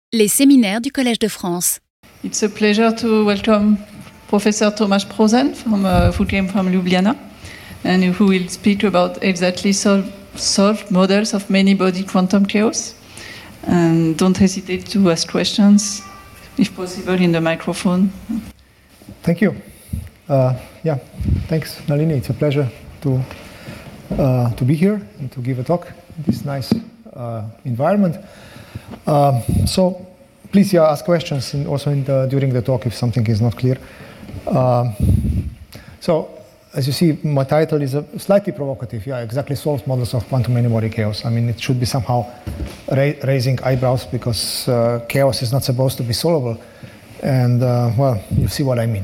Les séminaires du Collège de France. It's a pleasure to welcome Professor Tomasz Prosen, who came from Ljubljana, and who will speak about exactly solved models of many-body quantum chaos. And don't hesitate to ask questions, if possible, in the microphone. Thank you. Thanks, Nalini. It's a pleasure to be here and to give a talk in this nice environment. So please ask questions and also during the talk if something is not clear. So as you see, my title is slightly provocative. Exactly solved models of quantum many-body chaos. I mean, it should be somehow raising eyebrows because chaos is not supposed to be solvable. And well, you'll see what I mean.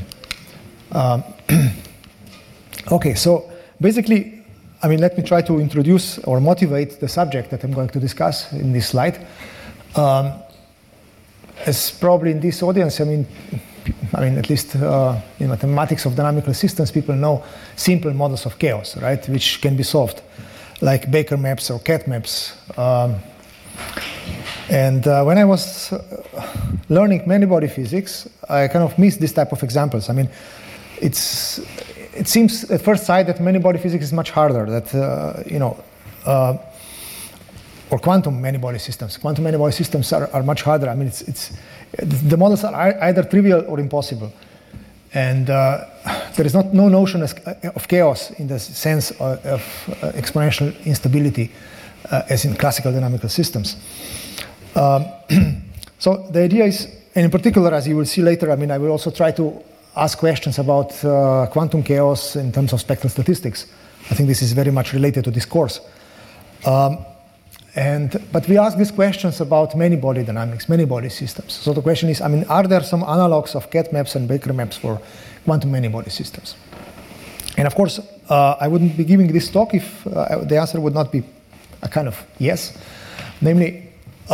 Okay, so basically, I mean, let me try to introduce or motivate the subject that I'm going to discuss in this slide. As probably in this audience, I mean, at least in mathematics of dynamical systems, people know simple models of chaos, right, which can be solved, like Baker maps or cat maps. And when I was learning many-body physics, I kind of missed this type of examples. I mean, it seems at first sight that many-body physics is much harder. That or quantum many-body systems. Quantum many-body systems are much harder. I mean, the models are either trivial or impossible. And there is no notion of chaos in the sense of exponential instability as in classical dynamical systems. So the idea is, and in particular, as you will see later, I mean, I will also try to ask questions about quantum chaos in terms of spectral statistics. I think this is very much related to this course. But we ask these questions about many-body dynamics, many-body systems. So the question is, I mean, are there some analogs of cat maps and Baker maps for quantum many-body systems? And of course, I wouldn't be giving this talk if the answer would not be a kind of yes. Namely,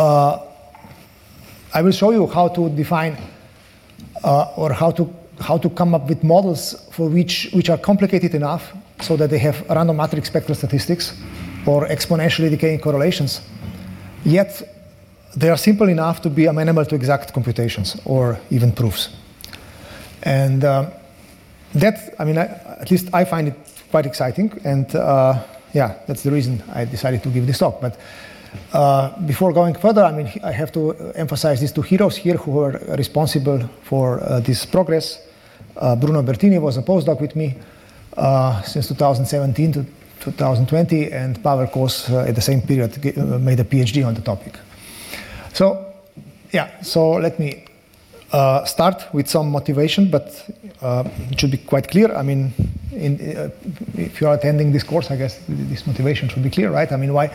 I will show you how to define or how to come up with models for which are complicated enough so that they have random matrix spectral statistics or exponentially decaying correlations, yet they are simple enough to be amenable to exact computations or even proofs. And that, I mean, at least I find it quite exciting, and that's the reason I decided to give this talk. But before going further, I mean, I have to emphasize these two heroes here who are responsible for this progress. Bruno Bertini was a postdoc with me since 2017 to 2020, and Pavel Kos at the same period made a PhD on the topic. So let me start with some motivation, but it should be quite clear. I mean, if you are attending this course, I guess this motivation should be clear, right? I mean, why?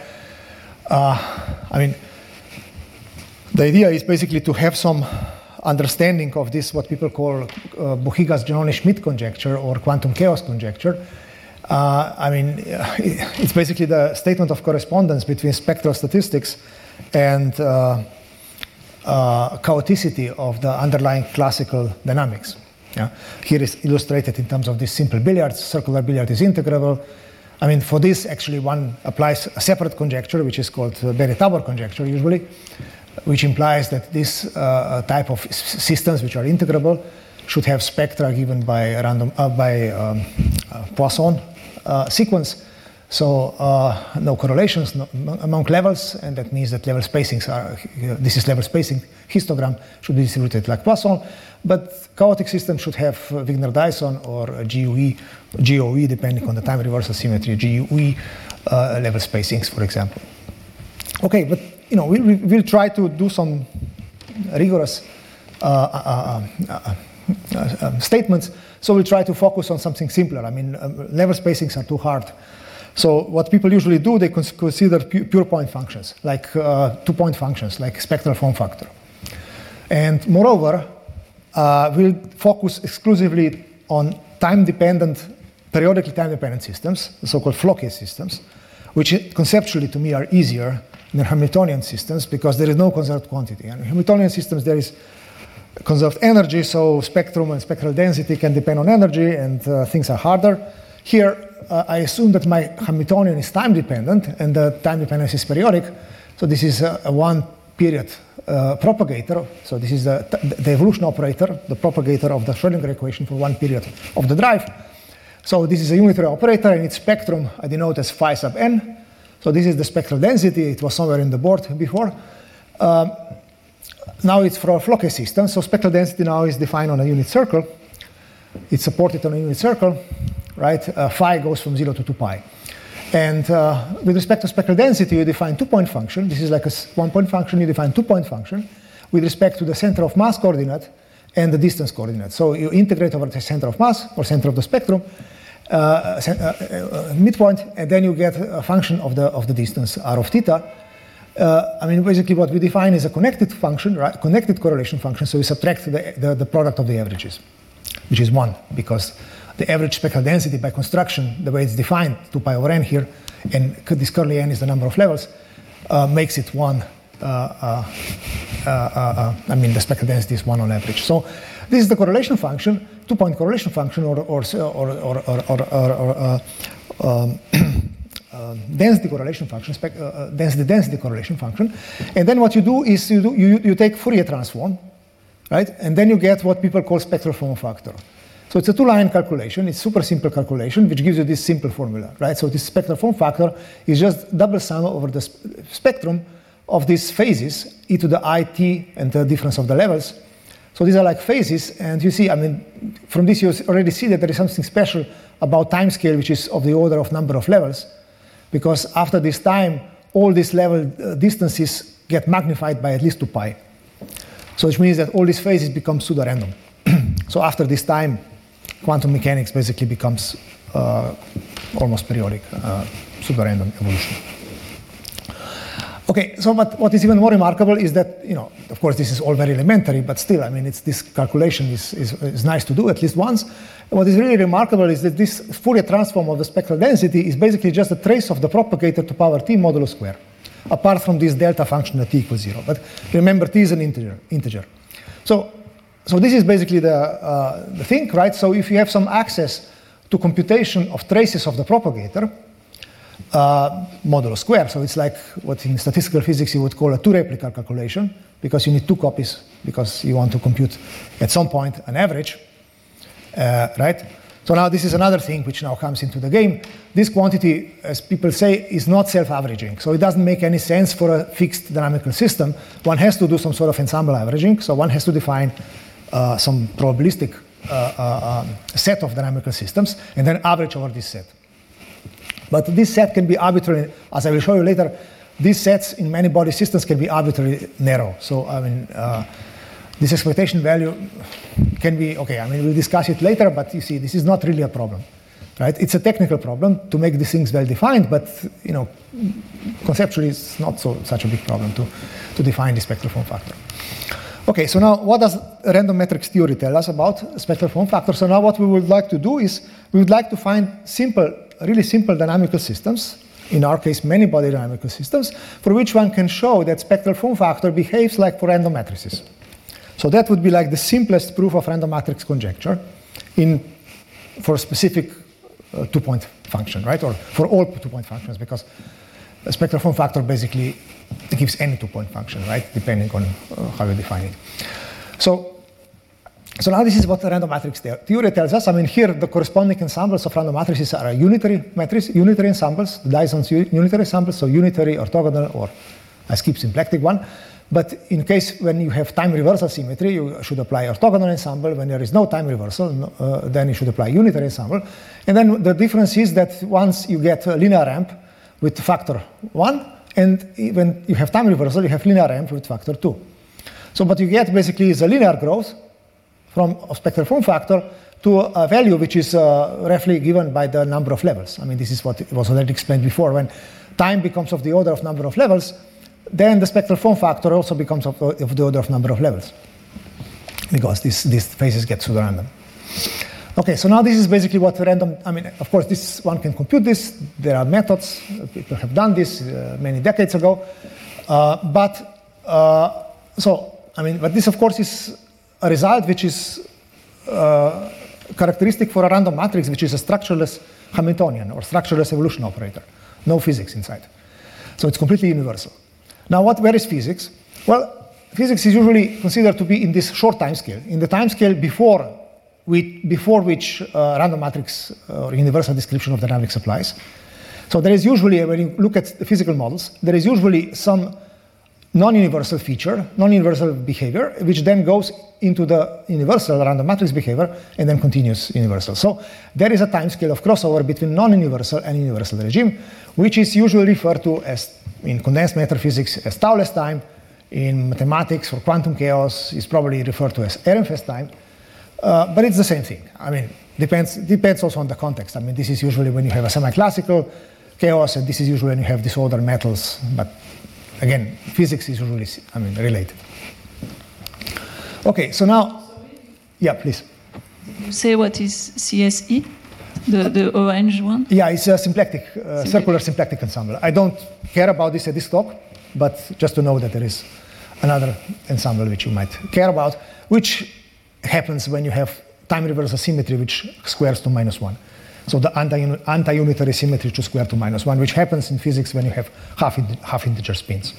The idea is basically to have some understanding of this, what people call Buchigas-Giannone-Schmidt conjecture or quantum chaos conjecture. It's basically the statement of correspondence between spectral statistics and chaoticity of the underlying classical dynamics. Yeah? Here is illustrated in terms of this simple billiard. Circular billiard is integrable. I mean, for this, actually, one applies a separate conjecture, which is called Berry-Tabor conjecture, usually, which implies that this type of systems, which are integrable, should have spectra given by Poisson sequence. So no correlations among levels, and that means that level spacings this is level spacing histogram, should be distributed like Poisson. But chaotic systems should have Wigner-Dyson or GOE, depending on the time reversal symmetry, GUE level spacings, for example. Okay, but we'll try to do some rigorous statements. So we'll try to focus on something simpler. I mean, level spacings are too hard. So what people usually do, they consider pure point functions, like 2-point functions, like spectral form factor. And moreover, we'll focus exclusively on periodically time-dependent systems, the so-called Floquet systems, which conceptually to me are easier than Hamiltonian systems because there is no conserved quantity. And in Hamiltonian systems, there is conserved energy, so spectrum and spectral density can depend on energy, and things are harder. Here, I assume that my Hamiltonian is time-dependent, and the time dependence is periodic. So this is a one period propagator. So this is the evolution operator, the propagator of the Schrödinger equation for one period of the drive. So this is a unitary operator, and its spectrum I denote as phi sub n. So this is the spectral density. It was somewhere in the board before. Now it's for a Floquet system. So spectral density now is defined on a unit circle. It's supported on a unit circle, right? Phi goes from 0 to 2 pi. And with respect to spectral density, you define two-point function. This is like a one-point function. You define two-point function with respect to the center of mass coordinate and the distance coordinate. So you integrate over the center of mass or center of the spectrum, midpoint, and then you get a function of the distance r of theta. I mean, basically what we define is a connected function, right? Connected correlation function. So we subtract the product of the averages, which is 1, because the average spectral density by construction, the way it's defined, 2 pi over n here, and this curly n is the number of levels, makes it 1. I mean, the spectral density is 1 on average. So this is the correlation function, two-point correlation function, or density correlation function, density correlation function. And then what you do is you take Fourier transform, right? And then you get what people call spectral form factor. So it's a two-line calculation. It's super simple calculation, which gives you this simple formula, right? So this spectral form factor is just double sum over the spectrum of these phases, e to the it and the difference of the levels. So these are like phases, and you see, I mean, from this you already see that there is something special about time scale, which is of the order of number of levels, because after this time, all these level distances get magnified by at least 2 pi. So which means that all these phases become pseudo-random. So after this time, quantum mechanics basically becomes almost periodic, pseudo-random evolution. Okay, so but what is even more remarkable is that, you know, of course this is all very elementary, but still, I mean, this calculation is nice to do at least once. And what is really remarkable is that this Fourier transform of the spectral density is basically just a trace of the propagator to power t modulo square, apart from this delta function at t equals 0. But remember, t is an integer. So this is basically the thing, right? So if you have some access to computation of traces of the propagator, modulo square, so it's like what in statistical physics you would call a two-replica calculation, because you need 2 copies, because you want to compute at some point an average, right? So now this is another thing which now comes into the game. This quantity, as people say, is not self-averaging, so it doesn't make any sense for a fixed dynamical system. One has to do some sort of ensemble averaging, so one has to define some probabilistic set of dynamical systems, and then average over this set. But this set can be arbitrary, as I will show you later. These sets in many body systems can be arbitrarily narrow. So, I mean, this expectation value can be, okay, I mean, we'll discuss it later, but you see, this is not really a problem, right? It's a technical problem to make these things well defined, but, you know, conceptually it's not such a big problem to define the spectral form factor. Okay, so now what does random matrix theory tell us about spectral form factor? So now what we would like to do is we would like to find really simple dynamical systems, in our case many body dynamical systems, for which one can show that spectral form factor behaves like for random matrices. So that would be like the simplest proof of random matrix conjecture for a specific two-point function, right? Or for all two-point functions, because a spectral form factor basically gives any two-point function, right? Depending on how you define it. So now this is what the random matrix theory tells us. I mean, here the corresponding ensembles of random matrices are unitary ensembles, the Dyson's unitary ensembles, so unitary, orthogonal, or I skip symplectic one. But in case when you have time reversal symmetry, you should apply orthogonal ensemble. When there is no time reversal, then you should apply unitary ensemble. And then the difference is that once you get a linear ramp with factor 1, and when you have time reversal, you have linear ramp with factor 2. So what you get basically is a linear growth from a spectral form factor to a value which is roughly given by the number of levels. I mean, this is what was already explained before. When time becomes of the order of number of levels, then the spectral form factor also becomes of the order of number of levels, because these phases get pseudo-random. Okay, so now this is basically what random, I mean, of course, this one can compute this. There are methods. People have done this many decades ago. But this, of course, is a result which is characteristic for a random matrix, which is a structureless Hamiltonian or structureless evolution operator. No physics inside. So it's completely universal. Now, where is physics? Well, physics is usually considered to be in this short time scale, in the time scale before which random matrix or universal description of dynamics applies. So there is usually, when you look at the physical models, there is usually some non-universal feature, non-universal behavior, which then goes into the universal random matrix behavior and then continues universal. So there is a time scale of crossover between non-universal and universal regime, which is usually referred to as, in condensed matter physics, as tau-less time. In mathematics or quantum chaos, is probably referred to as Ehrenfest time. But it's the same thing. I mean, depends also on the context. I mean, this is usually when you have a semi-classical chaos, and this is usually when you have disordered metals. But again, physics is usually, related. Okay, so now, yeah, please. You say what is CSE, the orange one? Yeah, it's a symplectic, circular symplectic ensemble. I don't care about this at this talk, but just to know that there is another ensemble which you might care about, which happens when you have time reversal symmetry which squares to -1. So the anti-unitary symmetry to square to -1, which happens in physics when you have half integer spins.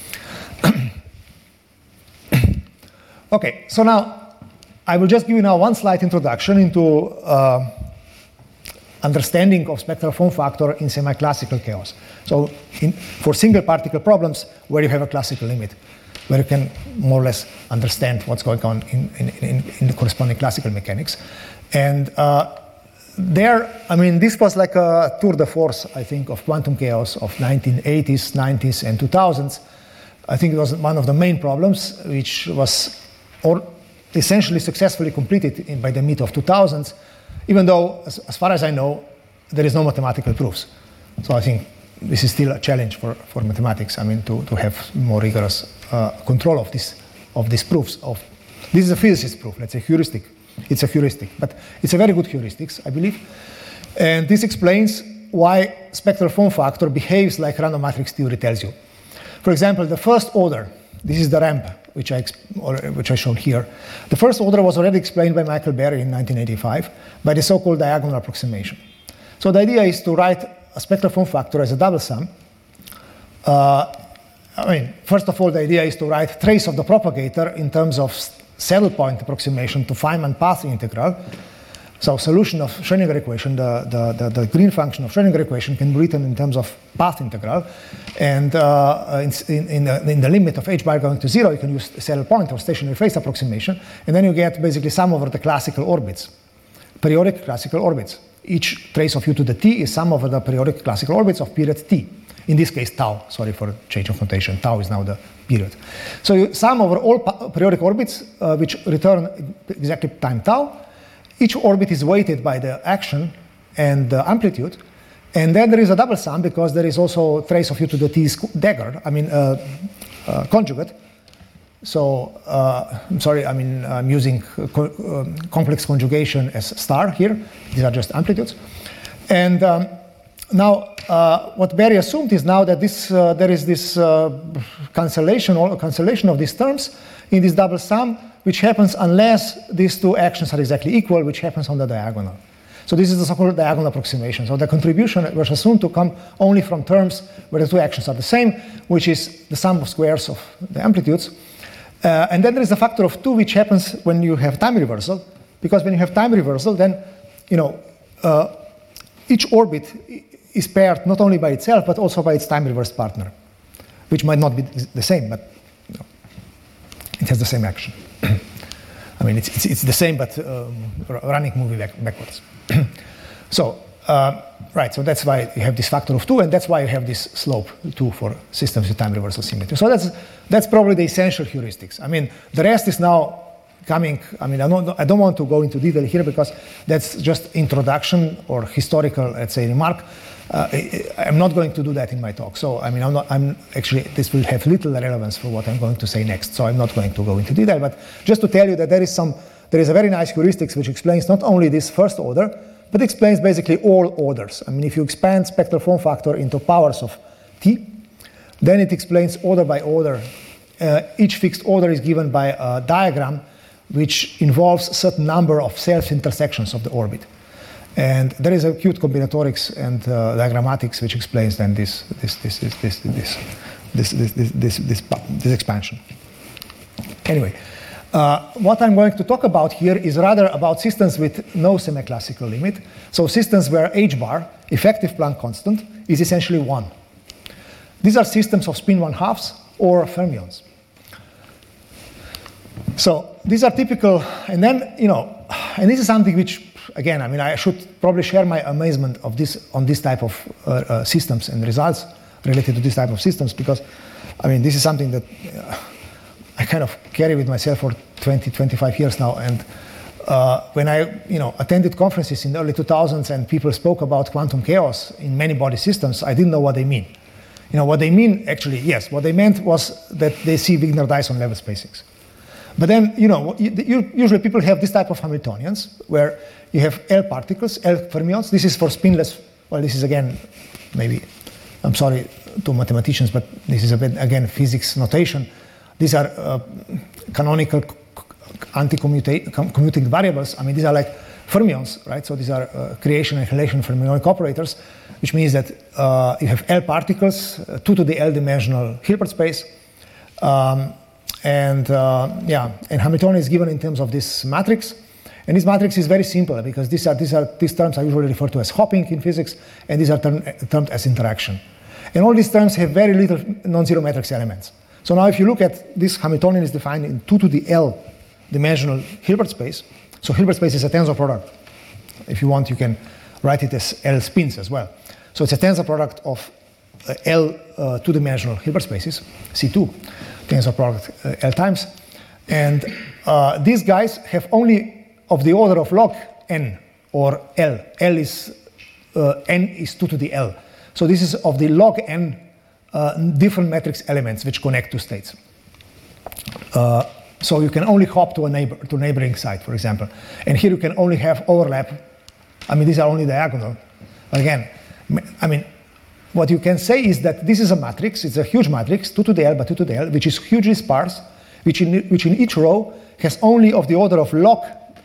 Okay, so now I will just give you now one slight introduction into understanding of spectral form factor in semi-classical chaos. So for single particle problems where you have a classical limit, where you can more or less understand what's going on in the corresponding classical mechanics. And there, this was like a tour de force, I think, of quantum chaos of 1980s, 90s, and 2000s. I think it was one of the main problems, which was essentially successfully completed by the mid of 2000s, even though, as far as I know, there is no mathematical proofs. So I think this is still a challenge for mathematics, to have more rigorous control of these proofs. This is a physicist proof, let's say heuristic. It's a heuristic, but it's a very good heuristic, I believe. And this explains why spectral form factor behaves like random matrix theory tells you. For example, the first order, this is the ramp, which I showed here. The first order was already explained by Michael Berry in 1985 by the so-called diagonal approximation. So the idea is to write a spectral form factor as a double sum. First of all, the idea is to write trace of the propagator in terms of saddle point approximation to Feynman path integral. So solution of Schrödinger equation, the green function of Schrödinger equation can be written in terms of path integral. And in the limit of h bar going to 0, you can use saddle point or stationary phase approximation. And then you get basically sum over the classical orbits, periodic classical orbits. Each trace of u to the t is sum over the periodic classical orbits of period t. In this case, tau. Sorry for change of notation. Tau is now the period. So you sum over all periodic orbits which return exactly time tau. Each orbit is weighted by the action and the amplitude. And then there is a double sum because there is also trace of u to the t dagger, conjugate. So, I'm sorry, I'm using complex conjugation as star here. These are just amplitudes. And now, what Berry assumed is now that there is this cancellation of these terms in this double sum, which happens unless these two actions are exactly equal, which happens on the diagonal. So this is the so-called diagonal approximation. So the contribution was assumed to come only from terms where the two actions are the same, which is the sum of squares of the amplitudes. And then there is a factor of 2, which happens when you have time reversal, because when you have time reversal, then each orbit is paired not only by itself, but also by its time reversed partner, which might not be the same, but it has the same action. It's the same, but running movie backwards. So, right, so that's why you have this factor of 2, and that's why you have this slope 2 for systems with time reversal symmetry. So that's probably the essential heuristics. The rest is now coming. I don't want to go into detail here because that's just introduction or historical, let's say, remark. I'm not going to do that in my talk. So, I'm actually, this will have little relevance for what I'm going to say next. So I'm not going to go into detail, but just to tell you that there is a very nice heuristics which explains not only this first order, but explains basically all orders. If you expand spectral form factor into powers of t, then it explains order by order. Each fixed order is given by a diagram which involves a certain number of self-intersections of the orbit. And there is a cute combinatorics and diagrammatics which explains then this expansion. Anyway, what I'm going to talk about here is rather about systems with no semi-classical limit. So systems where h bar, effective Planck constant, is essentially 1. These are systems of spin 1/2 or fermions. So these are typical, and then, and this is something which, again, I mean, I should probably share my amazement of on this type of systems and results related to this type of systems, because, I mean, this is something that I kind of carry with myself for 20, 25 years now. And when I, attended conferences in the early 2000s and people spoke about quantum chaos in many-body systems, I didn't know what they mean. What they mean, actually, yes, what they meant was that they see Wigner-Dyson level spacings. But then, usually people have this type of Hamiltonians where you have L particles, L fermions. This is for spinless. Well, this is again, maybe, I'm sorry to mathematicians, but this is again physics notation. These are canonical anti-commuting variables. I mean, these are like fermions, right? So these are creation and annihilation fermionic operators, which means that you have L particles, 2 to the L dimensional Hilbert space. And Hamiltonian is given in terms of this matrix. And this matrix is very simple because these terms are usually referred to as hopping in physics, and these are termed as interaction. And all these terms have very little non-zero matrix elements. So now if you look at this, Hamiltonian is defined in 2 to the L dimensional Hilbert space. So Hilbert space is a tensor product. If you want, you can write it as L spins as well. So it's a tensor product of L two-dimensional Hilbert spaces, C2, tensor product L times. And these guys have only of the order of log n, or L. L is, n is 2 to the L. So this is of the log n different matrix elements which connect to states. So you can only hop to a neighboring site, for example. And here you can only have overlap. I mean, these are only diagonal. Again, I mean, what you can say is that this is a matrix. It's a huge matrix, 2 to the L by 2 to the L, which is hugely sparse, which in each row has only of the order of log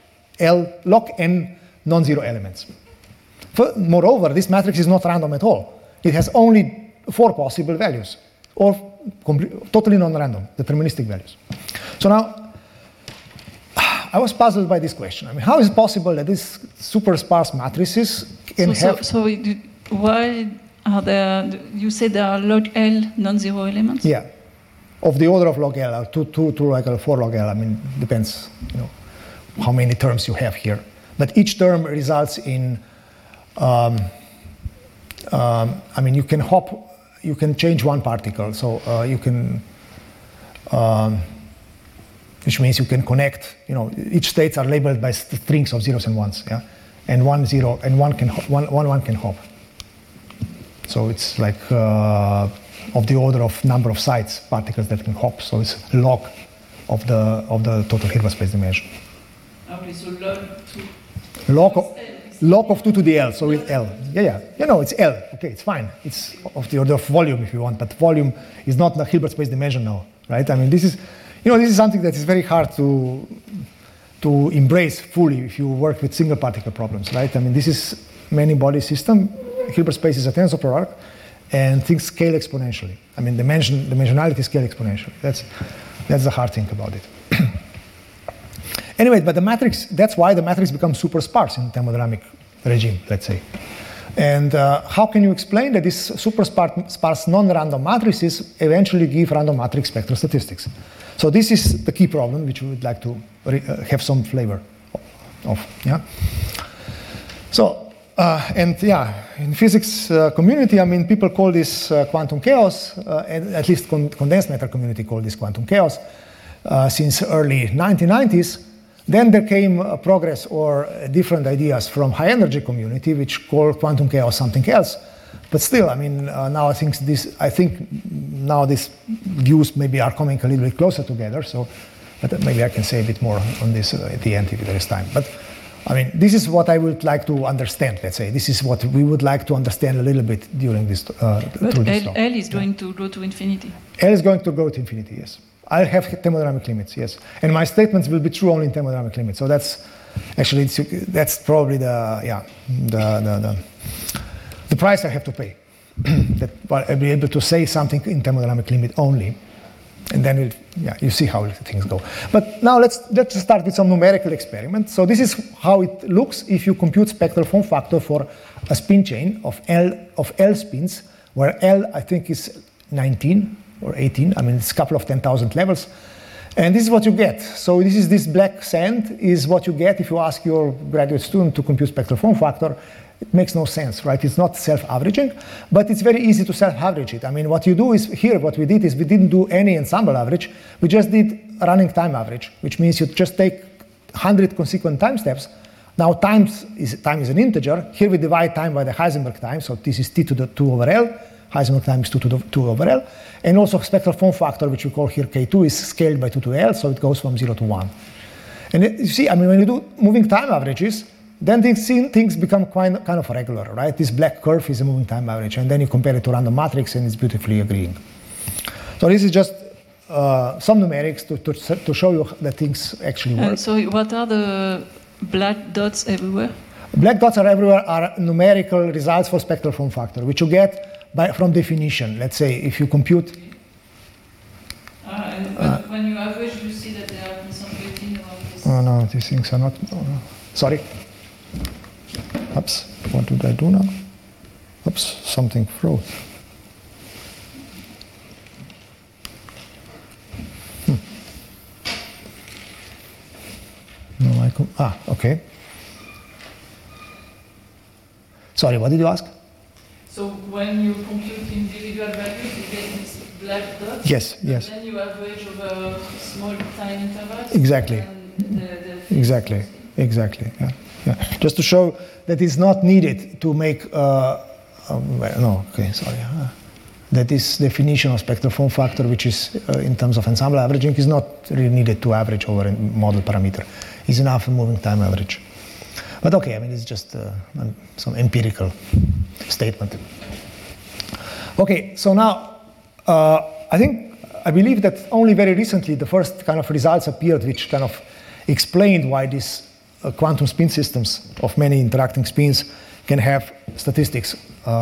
n non-zero elements. Moreover, this matrix is not random at all. It has only 4 possible values, or totally non-random, deterministic values. So now, I was puzzled by this question. I mean, how is it possible that these super sparse matrices can have... So why are there, you say there are log L non-zero elements? Yeah, of the order of log L, or 2 like 4 log L. I mean, depends, how many terms you have here. But each term results in, I mean, you can hop, you can change one particle. So you can, which means you can connect, each states are labeled by strings of zeros and ones, yeah? And one can hop. So it's like of the order of number of sites, particles that can hop. So it's log of the total Hilbert space dimension. Okay, so log 2. Log of 2 to the L, so it's L. Yeah, it's L. Okay, it's fine. It's of the order of volume if you want, but volume is not the Hilbert space dimension now, right? I mean, this is something that is very hard to embrace fully if you work with single particle problems, right? I mean, this is many body system. Hilbert space is a tensor product, and things scale exponentially. I mean, dimensionality scale exponentially. That's the hard thing about it. Anyway, but the matrix, that's why the matrix becomes super sparse in thermodynamic regime, let's say. And how can you explain that these super sparse non-random matrices eventually give random matrix spectral statistics? So this is the key problem which we would like to have some flavor of. Yeah. So in physics community, I mean, people call this quantum chaos, and at least condensed matter community call this quantum chaos since early 1990s. Then there came progress or different ideas from high energy community, which call quantum chaos something else. But still, I mean, now I think now these views maybe are coming a little bit closer together. So, but maybe I can say a bit more on this at the end if there is time. But I mean, this is what I would like to understand. Let's say this is what we would like to understand a little bit during this. But L is going to go to infinity. L is going to go to infinity. Yes. I'll have thermodynamic limits, yes. And my statements will be true only in thermodynamic limits. So that's actually, that's probably the price I have to pay. That I'll be able to say something in thermodynamic limit only. And then you see how things go. But now let's start with some numerical experiment. So this is how it looks if you compute spectral form factor for a spin chain of L spins, where L, I think, is 19 or 18. I mean, it's a couple of 10,000 levels. And this is what you get. So this black sand is what you get if you ask your graduate student to compute spectral form factor. It makes no sense, right? It's not self-averaging, but it's very easy to self-average it. I mean, what you do is here, what we did is we didn't do any ensemble average. We just did running time average, which means you just take 100 consequent time steps. Now time is an integer. Here we divide time by the Heisenberg time. So this is T to the 2 over L. Heisenberg time is 2 to the 2 over L. And also spectral form factor, which we call here K2, is scaled by 2 to L. So it goes from 0 to 1. And you see, I mean, when you do moving time averages, then things become kind of regular, right? This black curve is a moving time average, and then you compare it to random matrix, and it's beautifully agreeing. So this is just some numerics to show you that things actually work. So what are the black dots everywhere? Black dots are everywhere are numerical results for spectral form factor, which you get from definition. Let's say if you compute. When you average, you see that they are concentrating around this. Oh no, these things are not. Oh, no. Sorry. Oops, what did I do now? Oops, something froze. No, okay. Sorry, what did you ask? So when you compute individual values, you get these black dots? Yes. Then you average over small time intervals? Exactly. Exactly. Yeah. Just to show that it's not needed to make, that this definition of spectral form factor, which is in terms of ensemble averaging, is not really needed to average over a model parameter. It's enough a moving time average. But okay, I mean, it's just some empirical statement. Okay, so now I believe that only very recently the first kind of results appeared which kind of explained why these quantum spin systems of many interacting spins can have statistics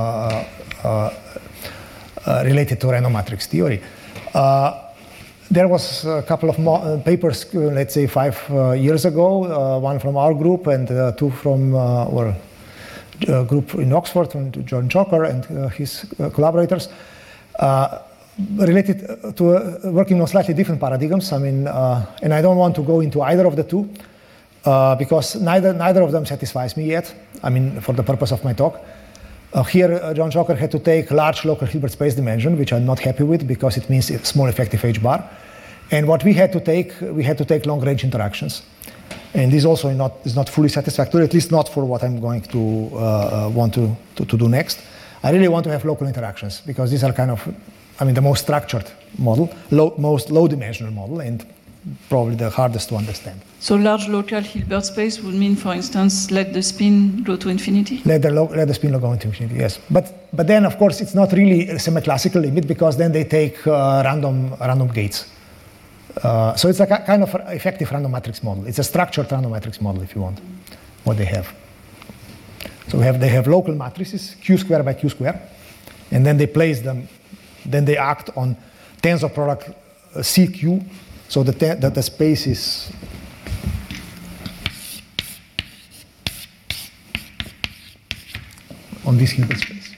related to random matrix theory. There was a couple of papers, let's say 5 years ago, one from our group and two from a group in Oxford, from John Chalker and his collaborators, related to working on slightly different paradigms. I mean, and I don't want to go into either of the two, because neither of them satisfies me yet, I mean, for the purpose of my talk. Here, John Chalker had to take large local Hilbert space dimension, which I'm not happy with because it means a small effective H bar. And what we had to take long-range interactions. And this also is not fully satisfactory, at least not for what I'm going to want to do next. I really want to have local interactions because these are kind of, I mean, the most structured model, most low-dimensional model, and probably the hardest to understand. So large local Hilbert space would mean, for instance, let the spin go to infinity? Let the spin go into infinity, yes. But then, of course, it's not really a semi-classical limit because then they take random gates. So it's a kind of effective random matrix model. It's a structured random matrix model, if you want, what they have. So they have local matrices, Q square by Q square, and then they place them, then they act on tensor product CQ, so that the space is on this Hilbert space.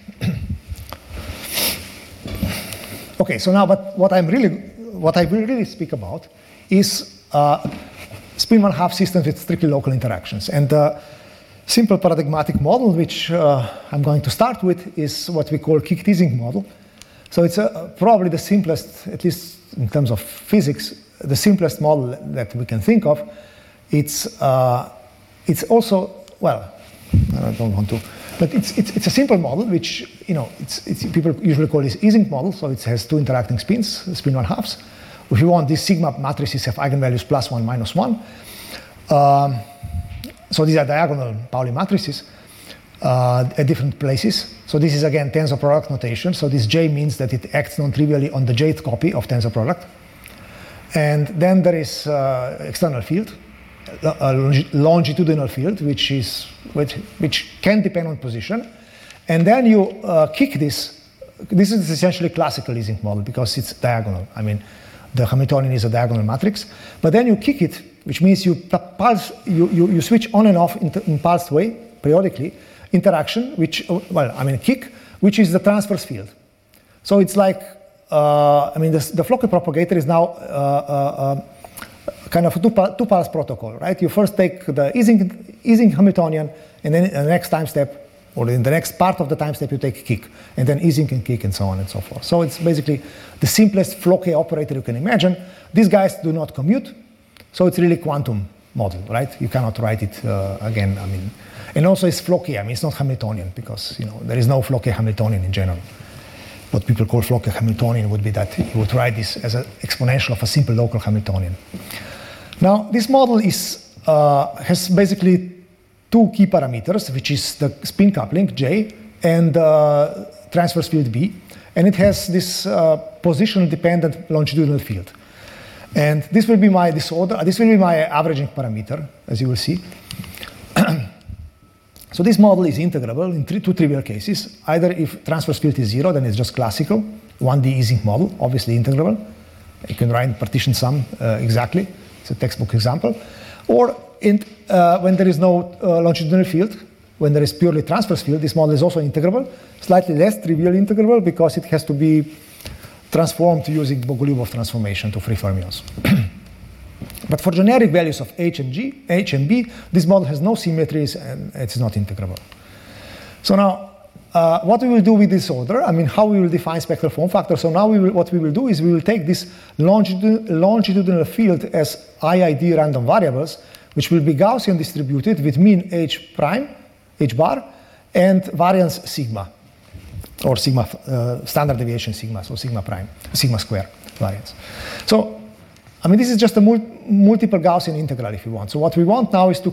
Okay, so now what I will really speak about is spin 1/2 systems with strictly local interactions. And the simple paradigmatic model, which I'm going to start with, is what we call Kick-Teasing model. So it's probably the simplest, at least in terms of physics, the simplest model that we can think of. It's also, well, I don't want to, but it's a simple model, which, you know, people usually call this Ising model. So it has two interacting spins, spin 1/2s. If you want, these sigma matrices have eigenvalues +1, -1. So these are diagonal Pauli matrices at different places. So this is, again, tensor product notation. So this J means that it acts non-trivially on the jth copy of tensor product. And then there is external field, a longitudinal field, which can depend on position. And then you kick this. This is essentially classical Ising model because it's diagonal. I mean, the Hamiltonian is a diagonal matrix. But then you kick it, which means you switch on and off in pulsed way, periodically, interaction, kick, which is the transverse field. So it's like, the Floquet propagator is now kind of a two-pulse protocol, right? You first take the Ising Hamiltonian, and then in the next time step, or in the next part of the time step, you take kick, and then Ising and kick, and so on and so forth. So it's basically the simplest Floquet operator you can imagine. These guys do not commute, so it's really quantum model, right? You cannot write it again. And also it's Floquet. It's not Hamiltonian because there is no Floquet Hamiltonian in general. What people call Floquet Hamiltonian would be that you would write this as an exponential of a simple local Hamiltonian. Now, this model has basically two key parameters, which is the spin coupling, J, and transverse field B. And it has this position-dependent longitudinal field. And this will be my disorder. This will be my averaging parameter, as you will see. So this model is integrable in two trivial cases. Either if transverse field is 0, then it's just classical 1D Ising model, obviously integrable. You can write partition sum exactly. It's a textbook example. Or when there is no longitudinal field, when there is purely transverse field, this model is also integrable, slightly less trivial integrable because it has to be transformed using Bogoliubov transformation to free fermions. But for generic values of H and B, this model has no symmetries and it's not integrable. So now, what we will do with this order, how we will define spectral form factor. So now what we will do is we will take this longitudinal field as IID random variables, which will be Gaussian distributed with mean H prime, H bar, and variance sigma, or sigma, standard deviation sigma, so sigma prime, sigma square variance. So, this is just a multiple Gaussian integral if you want. So what we want now is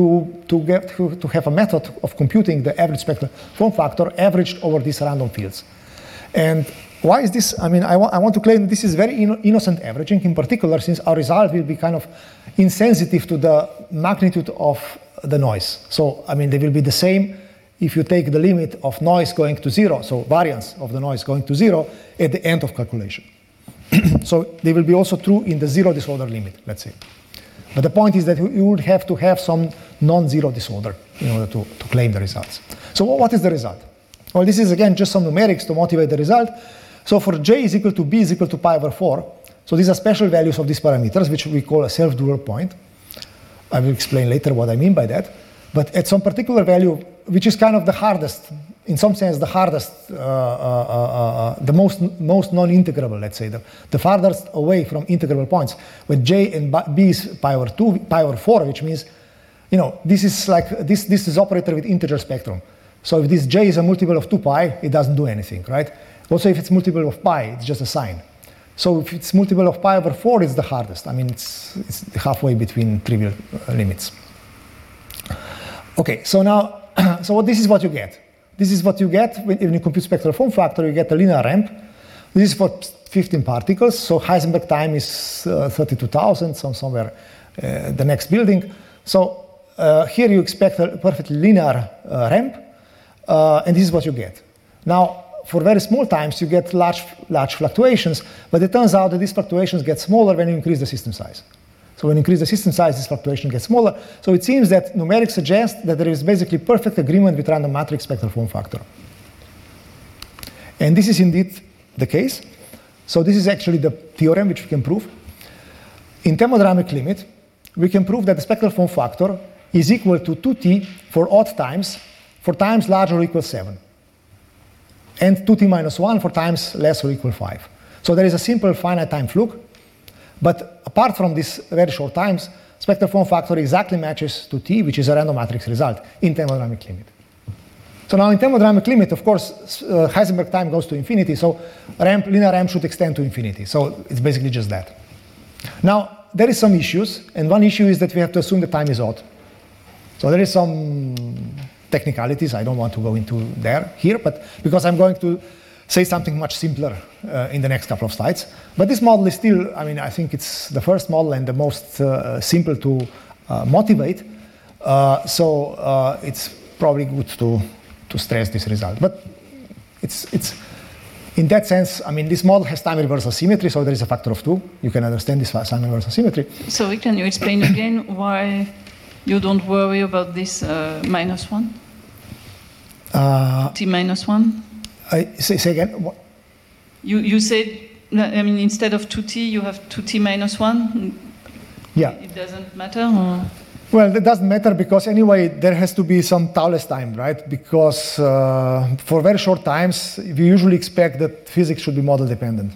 to have a method of computing the average spectral form factor averaged over these random fields. And why is this? I want to claim that this is very innocent averaging, in particular since our result will be kind of insensitive to the magnitude of the noise. So, they will be the same if you take the limit of noise going to 0, so variance of the noise going to 0 at the end of calculation. So they will be also true in the zero disorder limit, let's say. But the point is that you would have to have some non-zero disorder in order to claim the results. So what is the result? Well, this is again just some numerics to motivate the result. So for J is equal to B is equal to pi over 4. So these are special values of these parameters, which we call a self-dual point. I will explain later what I mean by that. But at some particular value, which is kind of the hardest, in some sense the hardest, the most non-integrable, let's say, the farthest away from integrable points, when J and B is pi over 2, pi over 4, which means, this is like, this is operator with integer spectrum. So if this J is a multiple of 2 pi, it doesn't do anything, right? Also, if it's multiple of pi, it's just a sign. So if it's multiple of pi over 4, it's the hardest. It's halfway between trivial limits. Okay, so now, this is what you get. This is what you get when you compute spectral form factor. You get a linear ramp. This is for 15 particles. So Heisenberg time is 32,000, somewhere the next building. So here you expect a perfectly linear ramp, and this is what you get. Now, for very small times, you get large fluctuations, but it turns out that these fluctuations get smaller when you increase the system size. So when you increase the system size, this fluctuation gets smaller. So it seems that numerics suggest that there is basically perfect agreement with random matrix spectral form factor. And this is indeed the case. So this is actually the theorem which we can prove. In thermodynamic limit, we can prove that the spectral form factor is equal to 2t for odd times for times larger or equal 7. And 2t minus 1 for times less or equal 5. So there is a simple finite time fluke. But apart from these very short times, spectral form factor exactly matches to t, which is a random matrix result in thermodynamic limit. So now in thermodynamic limit, of course, Heisenberg time goes to infinity, so linear ramp should extend to infinity. So it's basically just that. Now, there is some issues, and one issue is that we have to assume the time is odd. So there is some technicalities I don't want to go into here, but because I'm going to say something much simpler in the next couple of slides. But this model is still, I think it's the first model and the most simple to motivate. So it's probably good to stress this result. But it's in that sense, I mean, this model has time reversal symmetry, so there is a factor of 2. You can understand this time reversal symmetry. So can you explain again why you don't worry about this -1? T -1? Say again? You said, I mean, instead of 2t, you have 2t -1? Yeah. It doesn't matter? Or? Well, it doesn't matter because anyway, there has to be some tau-less time, right? Because for very short times, we usually expect that physics should be model dependent.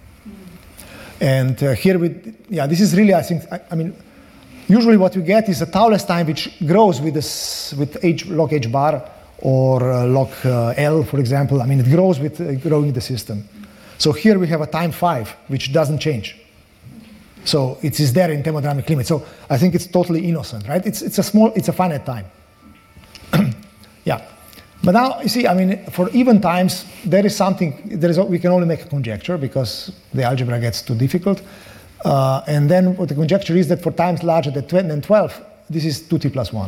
And here this is really, I think, I mean, usually what we get is a tau-less time which grows with log h bar or log L, for example. I mean, it grows with growing the system. So here we have a time 5, which doesn't change. So it is there in thermodynamic limit. So I think it's totally innocent, right? It's a finite time. Yeah. But now, you see, I mean, for even times, there is something, we can only make a conjecture because the algebra gets too difficult. And then what the conjecture is that for times larger than 12, this is 2t plus 1.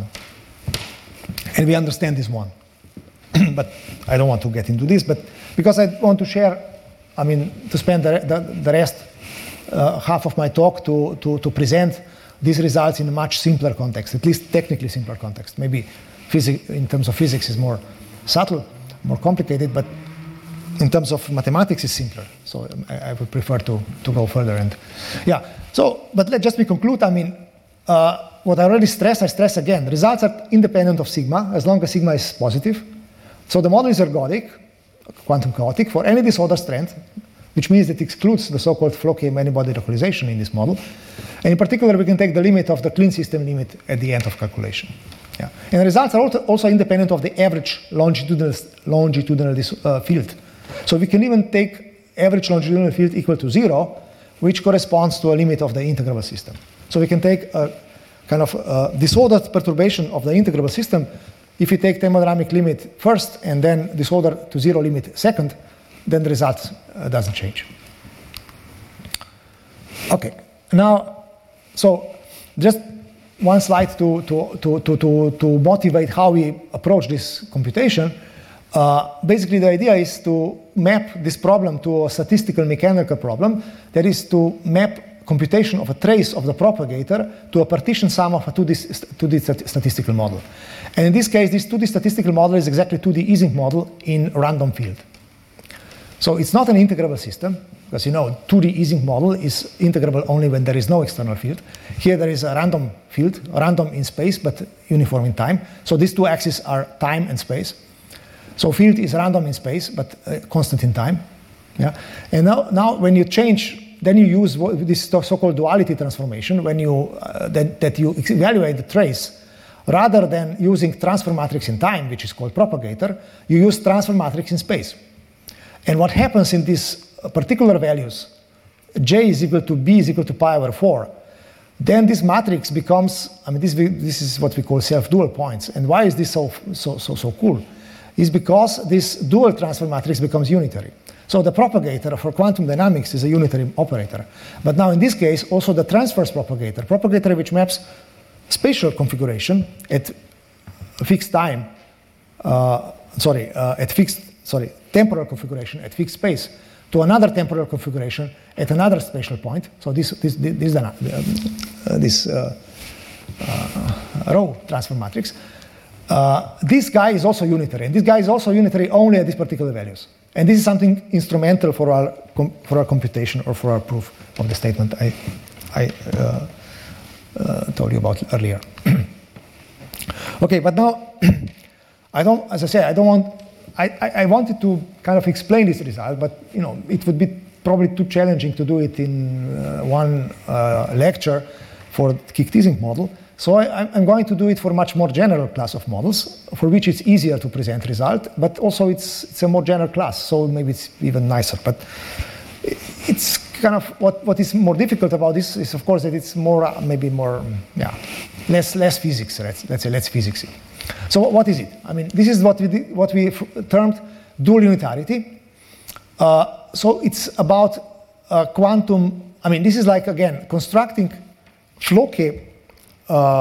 And we understand this one. But I don't want to get into this, but because I want to share, I mean, to spend the rest half of my talk to present these results in a much simpler context, at least technically simpler context. Maybe in terms of physics is more subtle, more complicated, but in terms of mathematics is simpler. So I would prefer to go further. And yeah, so, but let me conclude. I mean, what I already stressed, I stress again. The results are independent of sigma, as long as sigma is positive. So the model is ergodic, quantum chaotic, for any disorder strength, which means it excludes the so-called Floquet many-body localization in this model. And in particular, we can take the limit of the clean system limit at the end of calculation. Yeah. And the results are also independent of the average longitudinal field. So we can even take average longitudinal field equal to 0, which corresponds to a limit of the integrable system. So we can take a kind of disordered perturbation of the integrable system. If we take thermodynamic limit first and then disorder to 0 limit second, then the result doesn't change. Okay, now, so just one slide to motivate how we approach this computation. Basically, the idea is to map this problem to a statistical mechanical problem. That is to map computation of a trace of the propagator to a partition sum of a 2D statistical model. And in this case, this 2D statistical model is exactly 2D Ising model in random field. So it's not an integrable system, because you know 2D Ising model is integrable only when there is no external field. Here there is a random field, random in space, but uniform in time. So these two axes are time and space. So field is random in space, but constant in time. Yeah. And now when you change, then you use this so-called duality transformation when you that you evaluate the trace. Rather than using transfer matrix in time, which is called propagator, you use transfer matrix in space. And what happens in these particular values, j is equal to b is equal to pi over 4, then this matrix becomes, I mean, this is what we call self-dual points. And why is this so cool? Is because this dual transfer matrix becomes unitary. So the propagator for quantum dynamics is a unitary operator. But now in this case, also the transverse propagator which maps spatial configuration at fixed time, temporal configuration at fixed space to another temporal configuration at another spatial point. So this row transfer matrix. This guy is also unitary, and this guy is also unitary only at these particular values. And this is something instrumental for our computation or for our proof of the statement I told you about earlier. Okay, but now I wanted to kind of explain this result, but you know it would be probably too challenging to do it in one lecture for Kick-Teasing model. So I'm going to do it for a much more general class of models, for which it's easier to present result, but also it's a more general class, so maybe it's even nicer. But it's kind of what is more difficult about this is, of course, that it's more less physics. Let's say less physicsy. So what is it? I mean, this is what we termed dual unitarity. So it's about quantum. I mean, this is like again constructing Floquet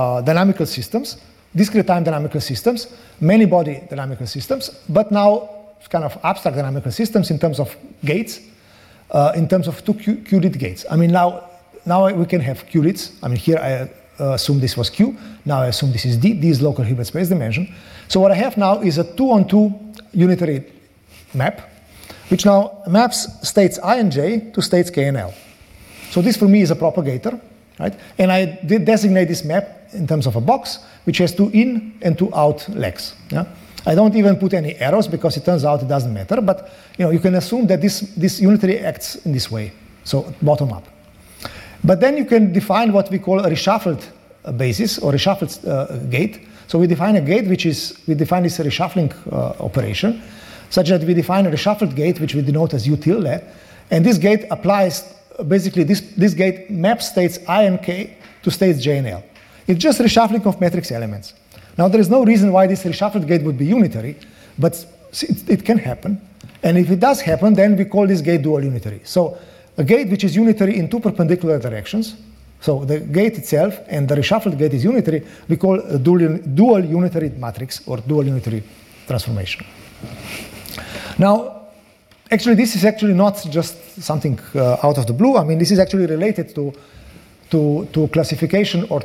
dynamical systems, discrete time dynamical systems, many body dynamical systems, but now kind of abstract dynamical systems in terms of gates, in terms of two qubit gates. I mean, now we can have qubits. I mean, here I assume this was Q. Now I assume this is D. D is local Hilbert space dimension. So what I have now is a 2-on-2 unitary map, which now maps states I and J to states K and L. So this for me is a propagator, right? And I did designate this map in terms of a box, which has 2 in and 2 out legs. Yeah? I don't even put any arrows because it turns out it doesn't matter. But you can assume that this unitary acts in this way, so bottom up. But then you can define what we call a reshuffled basis or reshuffled gate. So we define a gate we define this reshuffling operation, such that we define a reshuffled gate which we denote as U tilde. And this gate applies, basically this gate maps states I and K to states J and L. It's just reshuffling of matrix elements. Now there is no reason why this reshuffled gate would be unitary, but it can happen. And if it does happen, then we call this gate dual unitary. So a gate which is unitary in 2 perpendicular directions, so the gate itself and the reshuffled gate is unitary, we call a dual unitary matrix or dual unitary transformation. Now, actually, this is actually not just something out of the blue. I mean, this is actually related to classification or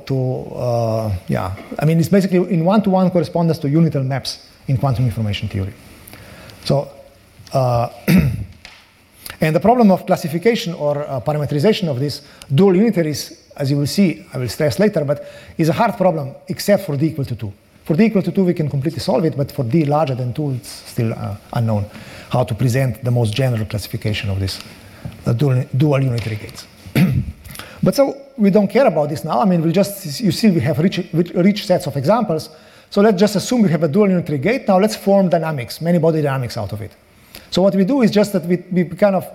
I mean, it's basically in one-to-one correspondence to unital maps in quantum information theory. So, and the problem of classification or parametrization of these dual unitaries, as you will see, I will stress later, but is a hard problem except for d equal to 2. For d equal to 2, we can completely solve it, but for d larger than 2, it's still unknown how to present the most general classification of this dual unitary gates. But so we don't care about this now. I mean, you see we have rich sets of examples. So let's just assume we have a dual unitary gate. Now let's form dynamics, many body dynamics out of it. So what we do is just that we kind of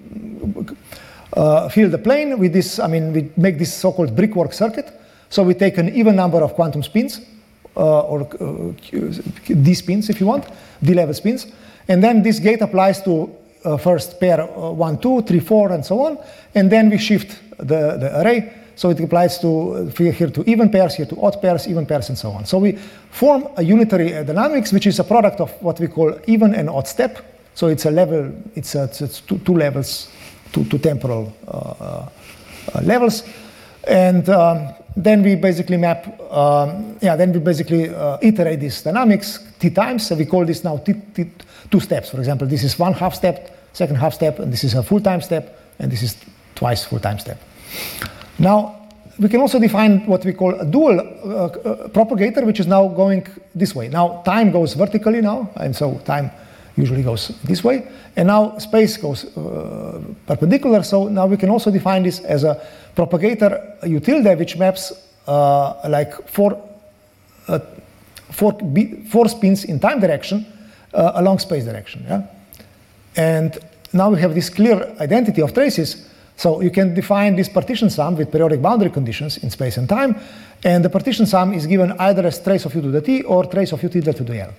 fill the plane with this. I mean, we make this so-called brickwork circuit. So we take an even number of quantum spins, or d spins if you want, d level spins. And then this gate applies to first pair 1, 2, 3, 4, and so on. And then we shift the array. So it applies to here to even pairs, here to odd pairs, even pairs, and so on. So we form a unitary dynamics, which is a product of what we call even and odd step. So it's a level, it's two levels, two temporal levels. And then we basically map, iterate this dynamics t times. So we call this now two steps. For example, this is 1/2 step, second half step, and this is a full time step, and this is twice full time step. Now, we can also define what we call a dual propagator, which is now going this way. Now, time goes vertically now, and so time usually goes this way. And now space goes perpendicular, so now we can also define this as a propagator U tilde, which maps like four spins in time direction along space direction. Yeah? And now we have this clear identity of traces. So you can define this partition sum with periodic boundary conditions in space and time, and the partition sum is given either as trace of u to the t or trace of u tilde to the l.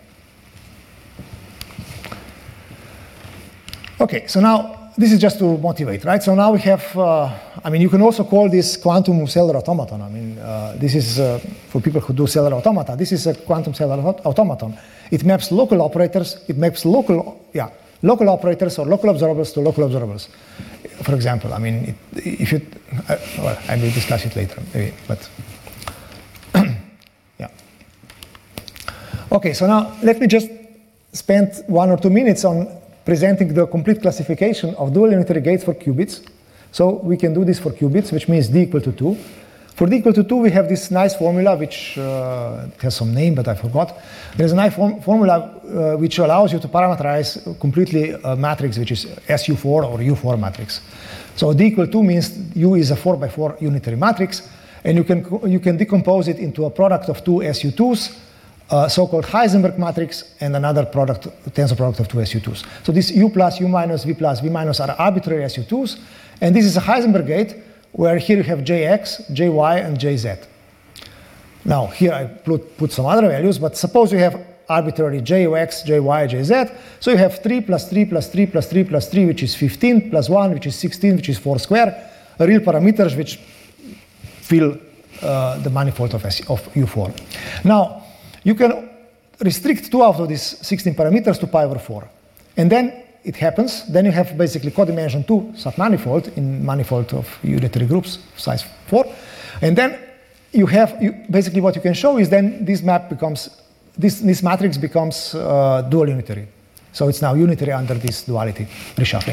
Okay, so now this is just to motivate, right? So now we have, I mean, you can also call this quantum cellular automaton. I mean, this is for people who do cellular automata. This is a quantum cellular automaton. It maps local operators. It maps local operators or local observables to local observables. For example, I mean, if you, well, I will discuss it later, maybe, but yeah. Okay, so now let me just spend 1 or 2 minutes on presenting the complete classification of dual unitary gates for qubits. So we can do this for qubits, which means d equal to 2. For d equal to 2, we have this nice formula, which has some name, but I forgot. There's a nice formula which allows you to parameterize completely a matrix, which is SU4 or U4 matrix. So d equal to 2 means U is a 4x4 unitary matrix, and you can decompose it into a product of 2 SU2s, so-called Heisenberg matrix, and another product, tensor product of 2 SU2s. So this U plus, U minus, V plus, V minus are arbitrary SU2s, and this is a Heisenberg gate, where here you have Jx, Jy, and Jz. Now, here I put some other values, but suppose you have arbitrary Jx, Jy, Jz, so you have 3 plus 3 plus 3 plus 3 plus 3, which is 15, plus 1, which is 16, which is 4 square, real parameters which fill the manifold of U4. Now, you can restrict 2 out of these 16 parameters to pi over 4. And then it happens, then you have basically codimension 2 submanifold in manifold of unitary groups size 4. And then you have, basically what you can show is then this map becomes, this matrix becomes dual unitary. So it's now unitary under this duality reshuffling.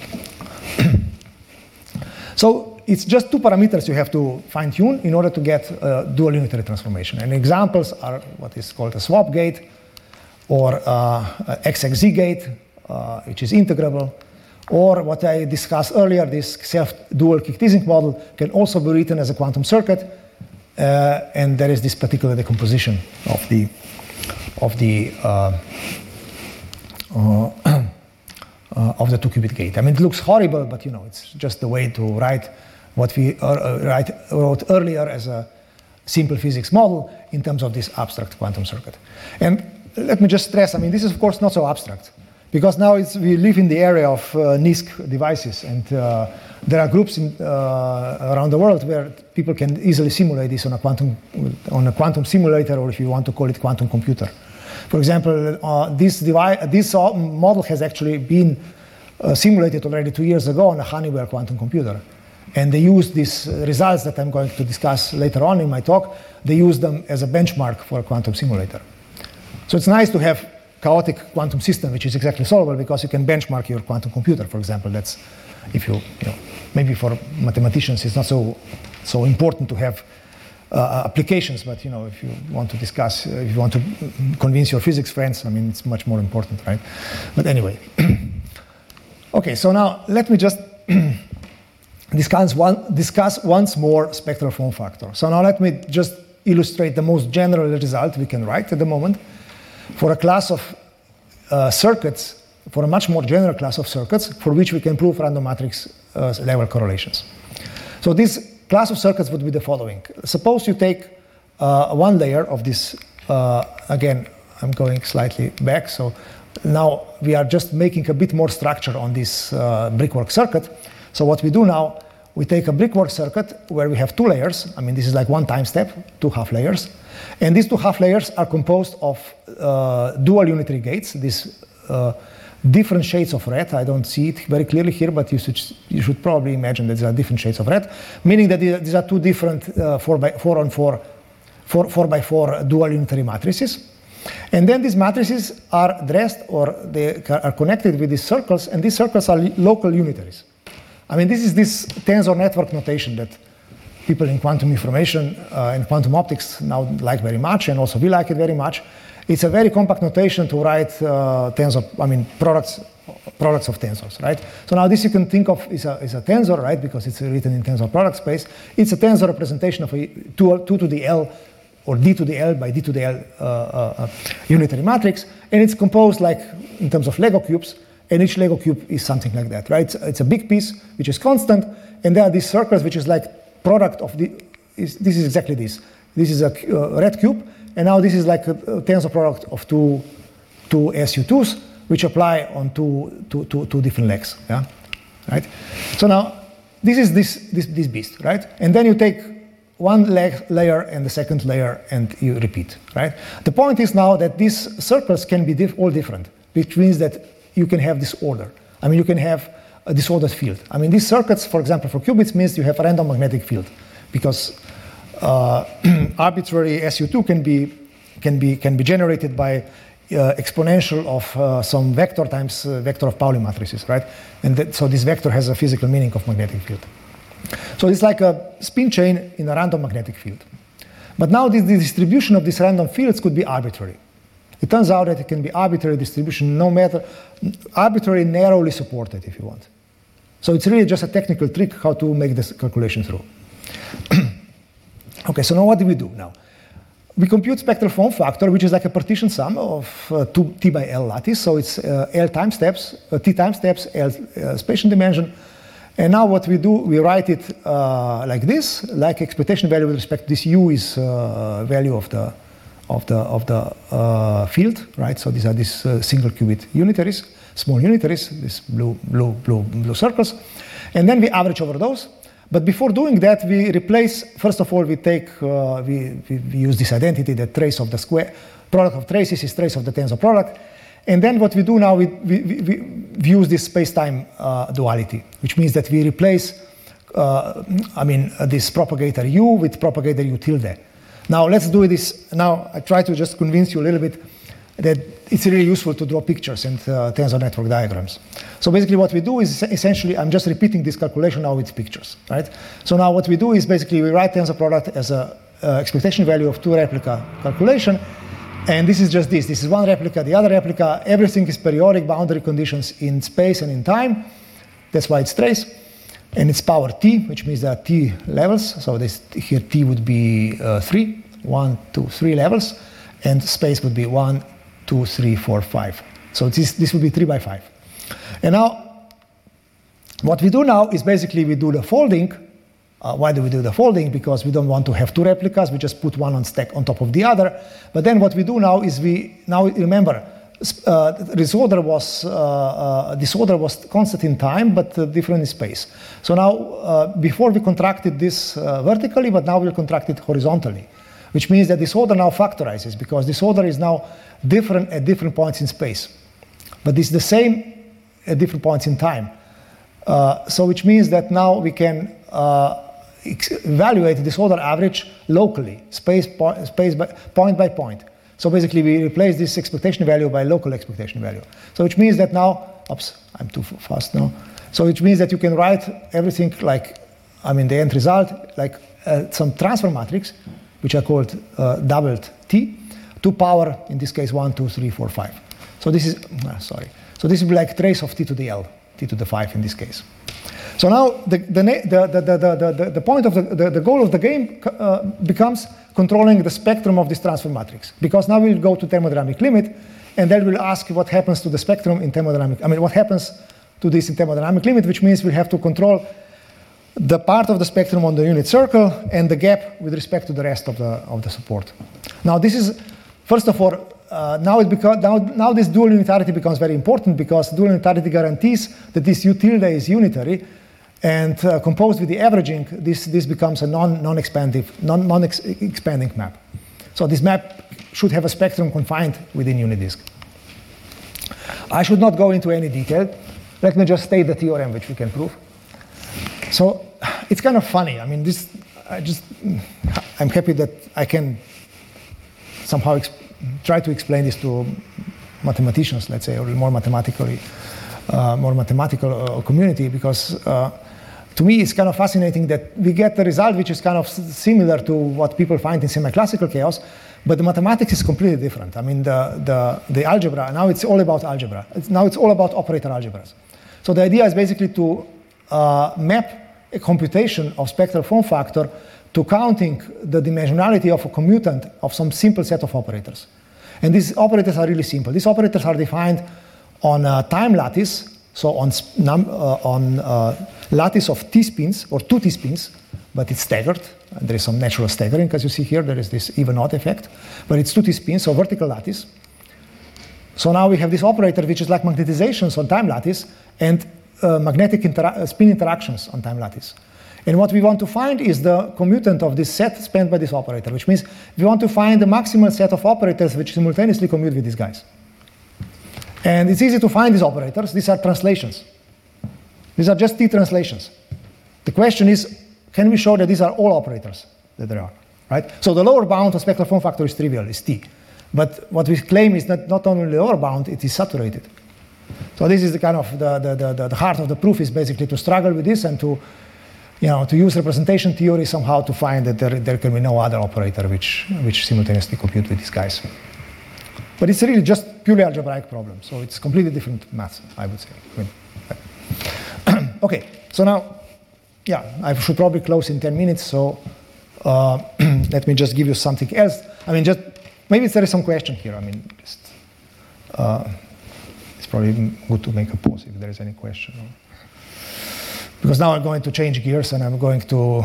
So it's just 2 parameters you have to fine tune in order to get a dual unitary transformation. And examples are what is called a swap gate or XXZ gate, which is integrable, or what I discussed earlier, this self-dual Kick-Teasing model can also be written as a quantum circuit, and there is this particular decomposition of the 2-qubit gate. I mean, it looks horrible, but you know, it's just the way to write what we wrote earlier as a simple physics model in terms of this abstract quantum circuit. And let me just stress, I mean, this is of course not so abstract, because now we live in the area of NISQ devices, and there are groups around the world where people can easily simulate this on a quantum simulator, or if you want to call it quantum computer. For example, this model has actually been simulated already 2 years ago on a Honeywell quantum computer. And they use these results that I'm going to discuss later on in my talk, they use them as a benchmark for a quantum simulator. So it's nice to have chaotic quantum system, which is exactly solvable because you can benchmark your quantum computer, for example. That's, if you know, maybe for mathematicians it's not so important to have applications, but you know, if you want to discuss, if you want to convince your physics friends, I mean, it's much more important, right? But anyway. Okay, so now let me just discuss once more spectral form factor. So now let me just illustrate the most general result we can write at the moment for a class of circuits, for a much more general class of circuits for which we can prove random matrix level correlations. So this class of circuits would be the following. Suppose you take one layer of this, again, I'm going slightly back, so now we are just making a bit more structure on this brickwork circuit. So what we do now, we take a brickwork circuit where we have 2 layers. I mean, this is like 1 time step, 2 half layers. And these 2 half layers are composed of dual unitary gates, these different shades of red. I don't see it very clearly here, but you should probably imagine that there are different shades of red, meaning that these are 2 different 4x4 dual unitary matrices. And then these matrices are dressed, or they are connected with these circles, and these circles are local unitaries. I mean, this is this tensor network notation that people in quantum information and quantum optics now like very much, and also we like it very much. It's a very compact notation to write products of tensors, right? So now this you can think of is a tensor, right? Because it's written in tensor product space. It's a tensor representation of a 2 to the L or d to the L by d to the L unitary matrix, and it's composed like in terms of Lego cubes, and each Lego cube is something like that, right? It's a big piece which is constant, and there are these circles which is like product of this is exactly this. This is a red cube, and now this is like a tensor product of two SU2s which apply on two different legs, yeah, right? So now this is this beast, right? And then you take one layer and the second layer and you repeat, right? The point is now that these circles can be all different, which means that you can have disorder. I mean, you can have a disordered field. I mean, these circuits, for example, for qubits means you have a random magnetic field because arbitrary SU2 can be generated by exponential of some vector times vector of Pauli matrices, right? And so this vector has a physical meaning of magnetic field. So it's like a spin chain in a random magnetic field. But now the distribution of these random fields could be arbitrary. It turns out that it can be arbitrary distribution, no matter, arbitrary narrowly supported, if you want. So it's really just a technical trick how to make this calculation through. Okay, so now what do we do now? We compute spectral form factor, which is like a partition sum of T by L lattice. So it's L time steps, T time steps, L spatial dimension. And now what we do, we write it like this, like expectation value with respect to this U is value of the field, right? So these are these single qubit unitaries, small unitaries, these blue circles. And then we average over those. But before doing that, we replace, first of all, we use this identity that trace of the square, product of traces is trace of the tensor product. And then what we do now, we use this space-time duality, which means that we replace, this propagator U with propagator U tilde. Now let's do this. Now I try to just convince you a little bit that it's really useful to draw pictures and tensor network diagrams. So basically what we do is essentially, I'm just repeating this calculation now with pictures, right? So now what we do is basically we write tensor product as a expectation value of 2 replica calculation. And this is just this. This is one replica, the other replica. Everything is periodic boundary conditions in space and in time. That's why it's trace. And it's power t, which means there are t levels. So this here t would be 3, 1, 2, 3 levels. And space would be 1, 2, 3, 4, 5. So this would be 3 by 5. And now, what we do now is basically we do the folding. Why do we do the folding? Because we don't want to have 2 replicas. We just put one on stack on top of the other. But then what we do now is remember, disorder was constant in time, but different in space. So now, before we contracted this vertically, but now we'll contract it horizontally, which means that disorder now factorizes, because disorder is now different at different points in space. But it's the same at different points in time. So which means that now we can evaluate the disorder average locally, point by point. So basically we replace this expectation value by local expectation value. So which means that now, oops, I'm too fast now. So which means that you can write everything like, the end result, like some transfer matrix, which are called doubled t, to power, in this case, 1, 2, 3, 4, 5. So this is, So this is like trace of t to the L, t to the 5 in this case. So now the point of the goal of the game becomes controlling the spectrum of this transfer matrix, because now we'll go to thermodynamic limit, and then we'll ask what happens to the spectrum in thermodynamic. What happens to this in thermodynamic limit, which means we'll have to control the part of the spectrum on the unit circle and the gap with respect to the rest of the support. Now this is, first of all, now this dual unitarity becomes very important, because dual unitarity guarantees that this U tilde is unitary, and composed with the averaging, this becomes a non-expanding map. So this map should have a spectrum confined within unit disk. I should not go into any detail. Let me just state the theorem which we can prove. So it's kind of funny. I'm happy that I can somehow try to explain this to mathematicians, let's say, or more mathematical community, because to me it's kind of fascinating that we get the result which is kind of similar to what people find in semi-classical chaos, but the mathematics is completely different. The algebra, now it's all about algebra. Now it's all about operator algebras. So the idea is basically to map a computation of spectral form factor to counting the dimensionality of a commutant of some simple set of operators. And these operators are really simple. These operators are defined on a time lattice, so on lattice of t-spins, or 2 t-spins, but it's staggered. And there is some natural staggering, as you see here. There is this even-odd effect. But it's 2 t-spins, so vertical lattice. So now we have this operator, which is like magnetizations on time lattice and magnetic spin interactions on time lattice. And what we want to find is the commutant of this set spanned by this operator, which means we want to find the maximal set of operators which simultaneously commute with these guys. And it's easy to find these operators. These are translations. These are just t translations. The question is, can we show that these are all operators that there are, right? So the lower bound of spectral form factor is trivial, is t. But what we claim is that not only the lower bound, it is saturated. So this is the kind of the heart of the proof, is basically to struggle with this and to use representation theory somehow to find that there can be no other operator which simultaneously compute with these guys. But it's really just purely algebraic problem. So it's completely different math, I would say. Okay, so now, I should probably close in 10 minutes. So let me just give you something else. Maybe there is some question here. It's probably good to make a pause if there is any question. Because now I'm going to change gears and I'm going to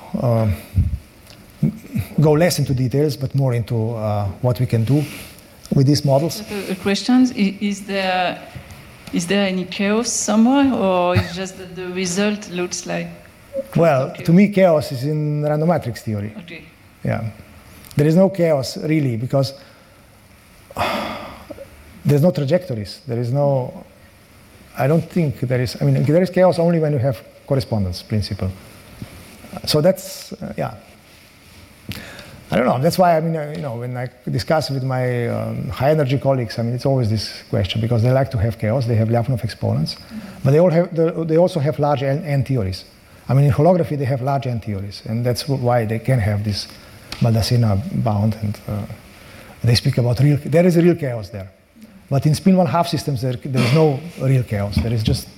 go less into details, but more into what we can do with these models. A question, is there any chaos somewhere, or is just that the result looks like Well, to me, chaos is in random matrix theory. Okay. Yeah. There is no chaos, really, because there's no trajectories. There is no... I don't think there is... I mean, there is chaos only when you have correspondence principle. So that's, yeah. I don't know. That's why, I mean, when I discuss with my high-energy colleagues, I mean, it's always this question, because they like to have chaos. They have Lyapunov exponents. But they also have large N theories. I mean, in holography, they have large N theories. And that's why they can have this Baldacena bound. And they speak about there is a real chaos there. But in spin 1/2 systems, there is no real chaos. There is just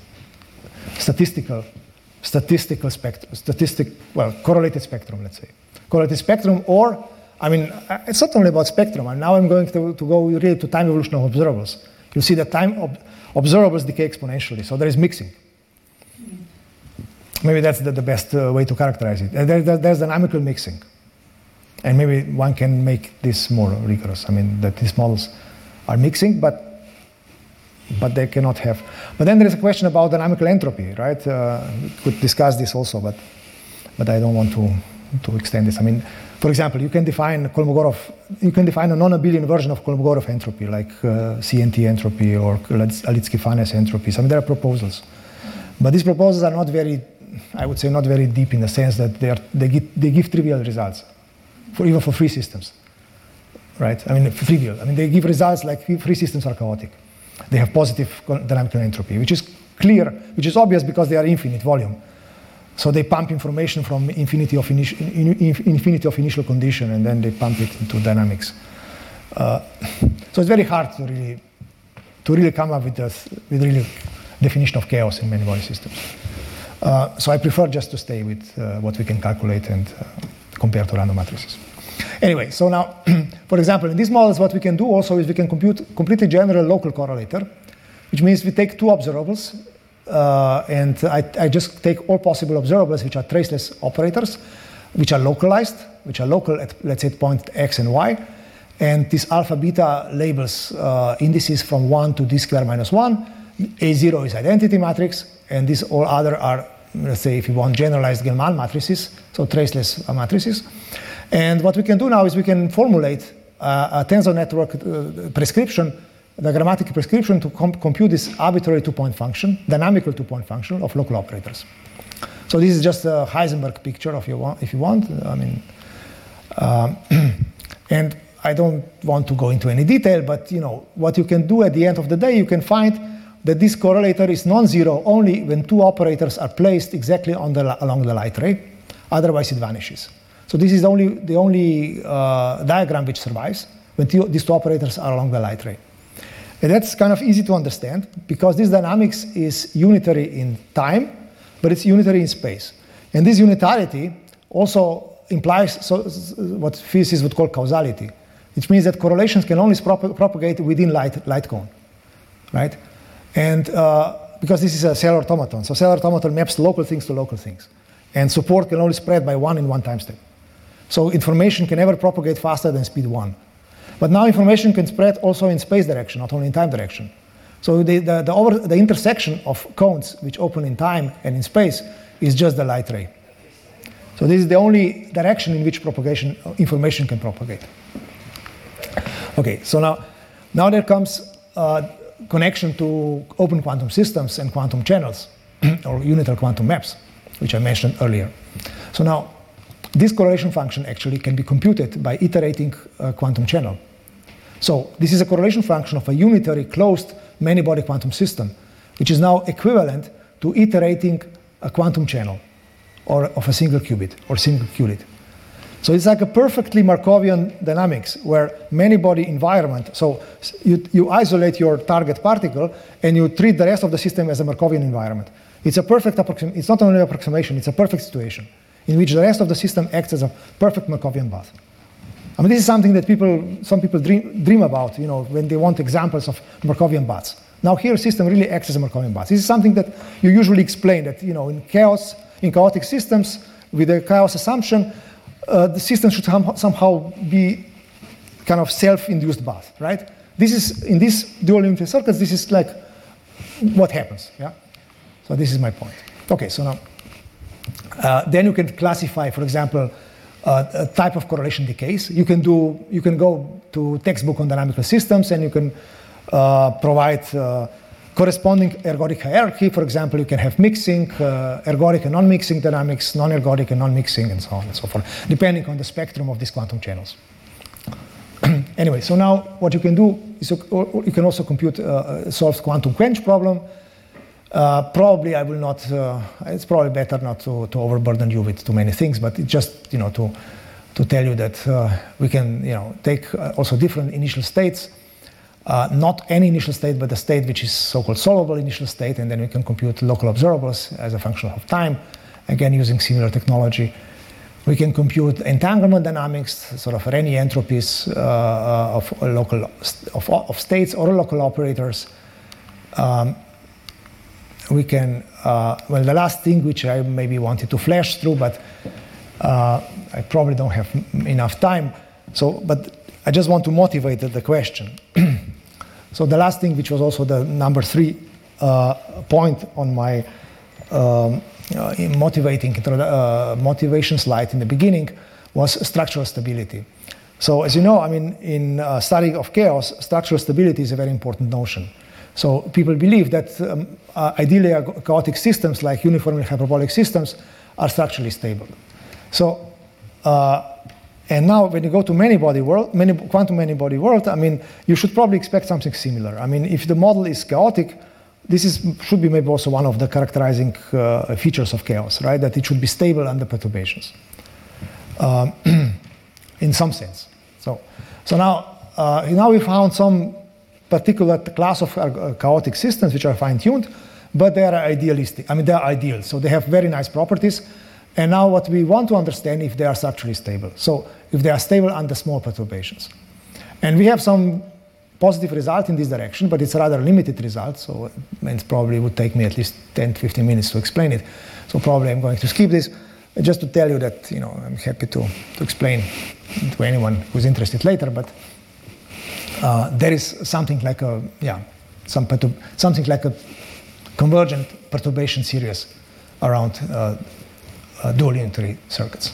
correlated spectrum, let's say. Correlated spectrum, or, I mean, it's not only about spectrum. And now I'm going to go really to time evolution of observables. You see that time observables decay exponentially, so there is mixing. Maybe that's the best way to characterize it. There's dynamical mixing. And maybe one can make this more rigorous. I mean, that these models are mixing, but they cannot have. But then there is a question about dynamical entropy, right? We could discuss this also, but I don't want to extend this. I mean, for example, you can define a non-abelian version of Kolmogorov entropy, like CNT entropy or Alitzky-Fanes entropies. I mean, there are proposals. But these proposals are not very, I would say, not very deep in the sense that they give trivial results, even for free systems. Right? I mean, trivial. I mean, they give results like free systems are chaotic. They have positive dynamical entropy, which is clear, which is obvious because they are infinite volume. So they pump information from infinity of initial condition, and then they pump it into dynamics. So it's very hard to really come up with really definition of chaos in many body systems. So I prefer just to stay with what we can calculate and compare to random matrices. Anyway, so now, for example, in these models, what we can do also is we can compute completely general local correlator, which means we take two observables, and I just take all possible observables which are traceless operators, which are localized, which are local at, let's say, point X and Y, and this alpha beta labels indices from 1 to d squared minus 1. A0 is identity matrix, and these all other are, let's say, if you want, generalized Gell-Mann matrices, so traceless matrices. And what we can do now is we can formulate a tensor network prescription, the grammatic prescription to compute this arbitrary two-point function, dynamical two-point function of local operators. So this is just a Heisenberg picture if you want. I mean, and I don't want to go into any detail, but what you can do at the end of the day, you can find that this correlator is non-zero only when two operators are placed exactly along the light ray. Otherwise, it vanishes. So this is the only diagram which survives when these two operators are along the light ray. And that's kind of easy to understand because this dynamics is unitary in time, but it's unitary in space. And this unitarity also implies what physicists would call causality, which means that correlations can only propagate within light cone, right? And because this is a cellular automaton, so cellular automaton maps local things to local things. And support can only spread by 1 in one time step. So information can never propagate faster than speed 1. But now information can spread also in space direction, not only in time direction. So the intersection of cones which open in time and in space is just the light ray. So this is the only direction in which information can propagate. Okay, so now there comes connection to open quantum systems and quantum channels, or unital quantum maps, which I mentioned earlier. So now, this correlation function actually can be computed by iterating a quantum channel. So this is a correlation function of a unitary closed many-body quantum system, which is now equivalent to iterating a quantum channel, or of a single qubit, or single qubit. So it's like a perfectly Markovian dynamics, where many-body environment, so you isolate your target particle, and you treat the rest of the system as a Markovian environment. It's a perfect approximation. It's not only an approximation, it's a perfect situation in which the rest of the system acts as a perfect Markovian bath. I mean, this is something that some people dream about, when they want examples of Markovian baths. Now here, a system really acts as a Markovian bath. This is something that you usually explain that, in chaotic systems, with a chaos assumption, the system should somehow be kind of self-induced bath, right? This is, in these dual unitary circuits, this is like what happens, yeah? So this is my point. Okay, so now, Then you can classify, for example, a type of correlation decays. You can go to textbook on dynamical systems, and you can provide corresponding ergodic hierarchy. For example, you can have mixing, ergodic and non-mixing dynamics, non-ergodic and non-mixing, and so on and so forth, depending on the spectrum of these quantum channels. Anyway, so now what you can do is you can also compute solve quantum quench problem. Probably I will not. It's probably better not to overburden you with too many things, but it's just to tell you that we can take also different initial states. Not any initial state, but a state which is so-called solvable initial state, and then we can compute local observables as a function of time, again using similar technology. We can compute entanglement dynamics, sort of Renyi entropies of states or local operators. We can, well, the last thing which I maybe wanted to flash through, but I probably don't have enough time. But I just want to motivate the question. So the last thing, which was also the number 3 point on my motivation slide in the beginning, was structural stability. So as you know, I mean, in study of chaos, structural stability is a very important notion. So people believe that ideally chaotic systems like uniformly hyperbolic systems are structurally stable. So and now when you go to quantum many-body world, I mean, you should probably expect something similar. I mean, if the model is chaotic, should be maybe also one of the characterizing features of chaos, right? That it should be stable under perturbations, in some sense. So now we found some particular class of chaotic systems which are fine-tuned, but they are idealistic. I mean, they are ideal, so they have very nice properties. And now what we want to understand if they are structurally stable. So if they are stable under small perturbations. And we have some positive result in this direction, but it's a rather limited result, so it probably would take me at least 10 to 15 minutes to explain it. So probably I'm going to skip this, just to tell you that I'm happy to explain to anyone who's interested later, but there is something like something like a convergent perturbation series around dual unitary circuits.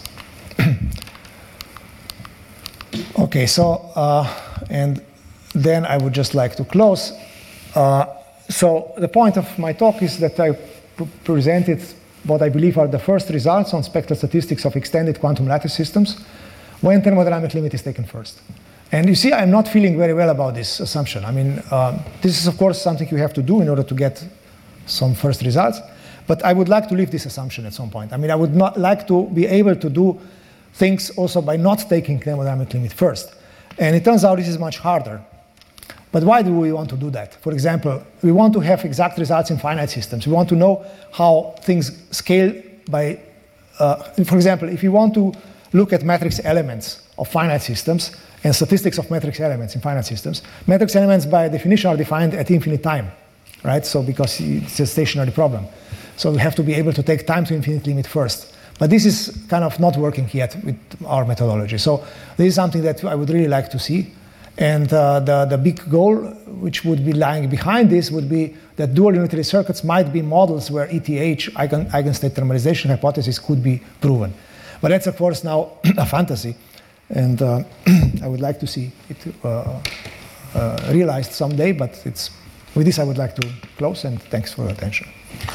Okay, so and then I would just like to close. So the point of my talk is that I presented what I believe are the first results on spectral statistics of extended quantum lattice systems when thermodynamic limit is taken first. And you see, I'm not feeling very well about this assumption. I mean, this is of course something you have to do in order to get some first results. But I would like to leave this assumption at some point. I mean, I would not like to be able to do things also by not taking thermodynamic limit first. And it turns out this is much harder. But why do we want to do that? For example, we want to have exact results in finite systems. We want to know how things scale by, for example, if you want to look at matrix elements of finite systems and statistics of matrix elements in finite systems, matrix elements by definition are defined at infinite time, right? So because it's a stationary problem. So we have to be able to take time to infinite limit first. But this is kind of not working yet with our methodology. So this is something that I would really like to see. And the big goal, which would be lying behind this, would be that dual unitary circuits might be models where ETH, eigenstate thermalization hypothesis, could be proven. But that's, of course, now a fantasy. And I would like to see it realized someday. But with this, I would like to close. And thanks for your attention.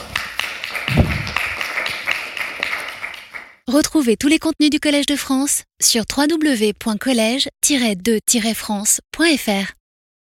Retrouvez tous les contenus du Collège de France sur www.collège-2-france.fr.